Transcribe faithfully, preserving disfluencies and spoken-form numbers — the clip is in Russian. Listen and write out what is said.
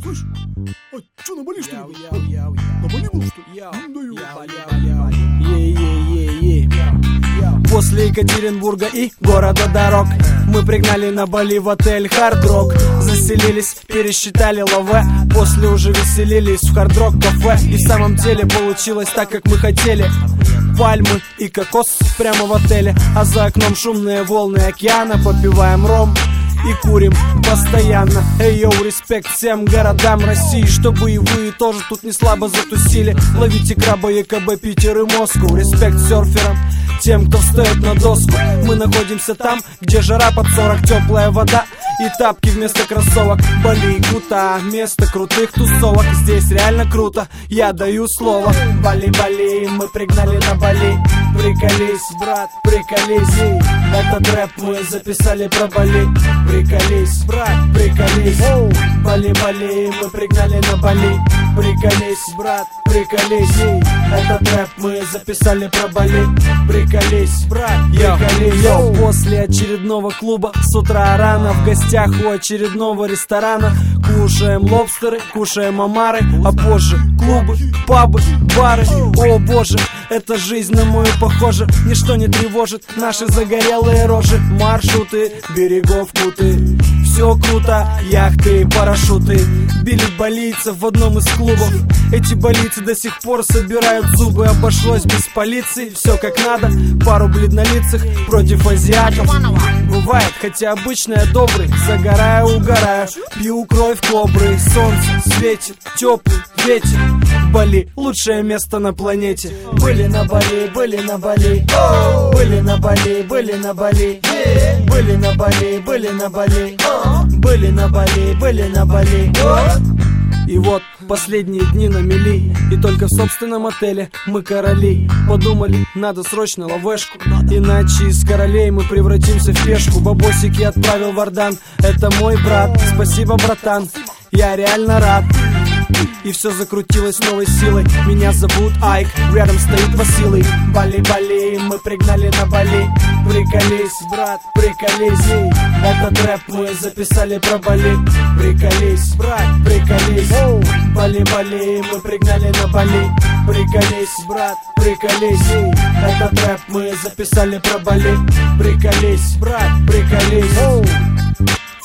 Слышь, а чё, на Бали, что ли? На Бали был, что ли? После Екатеринбурга и города дорог мы пригнали на Бали в отель Hard Rock. Заселились, пересчитали лаве, после уже веселились в Hard Rock кафе. И в самом деле получилось так, как мы хотели. Пальмы и кокос прямо в отеле, а за окном шумные волны океана. Попиваем ром и курим постоянно. Эй, йоу, респект всем городам России, чтобы и вы тоже тут не слабо затусили. Ловите краба, ЕКБ, Питер и Москву. Респект серферам, тем, кто встает на доску. Мы находимся там, где жара под сорок, теплая вода и тапки вместо кроссовок. Бали круто, место крутых тусовок. Здесь реально круто, я даю слово. Бали, Бали, мы пригнали на Бали. Приколись, брат, приколись. Этот рэп мы записали про Бали. Приколись, брат, приколись. Бали, Бали, мы пригнали на Бали. Приколись, брат, приколись. Этот рэп мы записали про Бали. Приколись, брат, приколись. Йоу, после очередного клуба с утра рано в гостях у очередного ресторана. Кушаем лобстеры, кушаем омары, а позже клубы, пабы, бары. О боже, эта жизнь на мою похожа. Ничто не тревожит наши загорелые рожи. Маршруты, берегов куты, все круто, яхты, парашюты. Били балийцев в одном из клубов. Эти балийцы до сих пор собирают зубы. Обошлось без полиции, все как надо. Пару бледнолицых против азиатов. Бывает, хотя обычно я добрый. Загораю, угораю, пью кровь кобры. Солнце светит, теплый ветер. Бали, лучшее место на планете. Были на Бали, были на Бали. Были на Бали, были на Бали. Были на Бали, были на Бали. Были на Бали, были на Бали. И вот последние дни на мели, и только в собственном отеле мы короли. Подумали, надо срочно лавешку, иначе из королей мы превратимся в пешку. Бабосики отправил Вардан, это мой брат. Спасибо, братан, я реально рад. И все закрутилось новой силой. Меня зовут Айк, рядом стоит Василий. Бали, Бали, мы пригнали на Бали. Приколись, брат, приколись. Этот рэп мы записали про Бали. Приколись, брат, приколись. Бали, Бали, мы пригнали на Бали. Приколись, брат, приколись. Этот рэп мы записали про Бали. Приколись, брат, приколись.